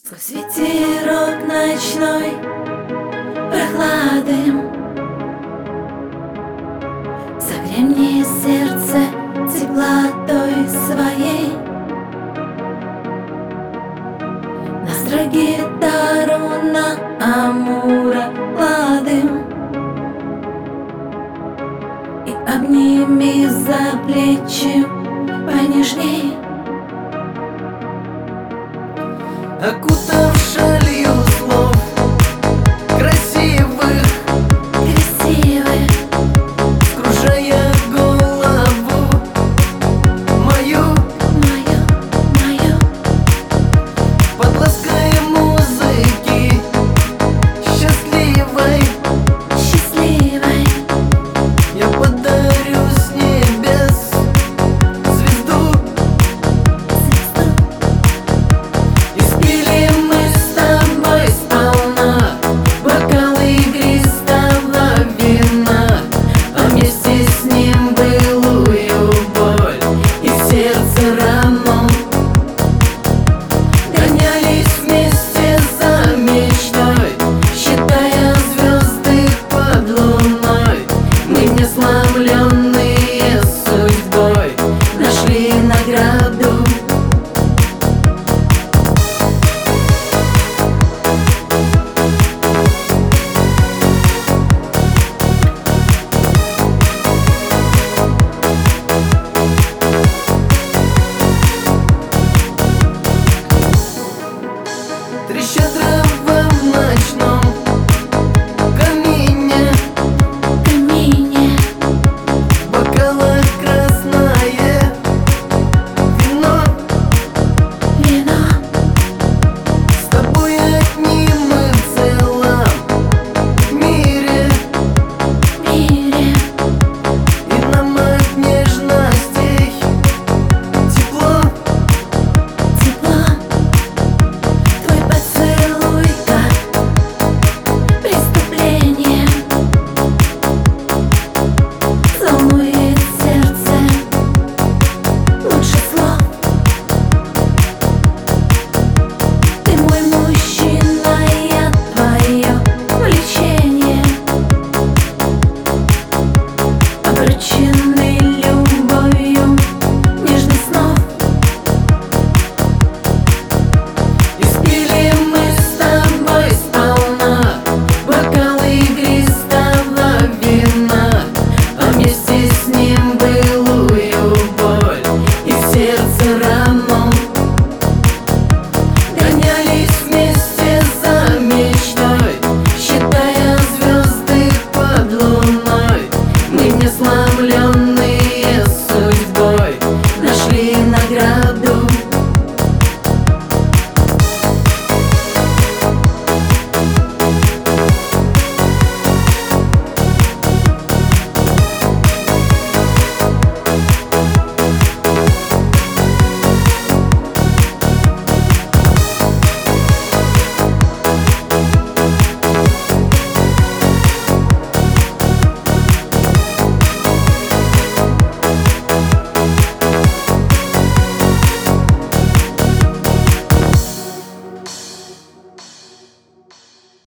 Сквозь ветерок ночной прохлады согрей мне сердце теплотой своей. Настрой гитару на Амура ладым и обними за плечи понежней, окутав шалью слов красивых, кружая голову мою, под лаской музыки счастливой, я подарю с небес звезду. Испили мы с тобой сполна бокалы игристого вина, а вместе с ним былую боль и в сердце рану. Гонялись вместе за мечтой, считая звезды под луной. Мы, несломленные судьбой, нашли награду. Трещат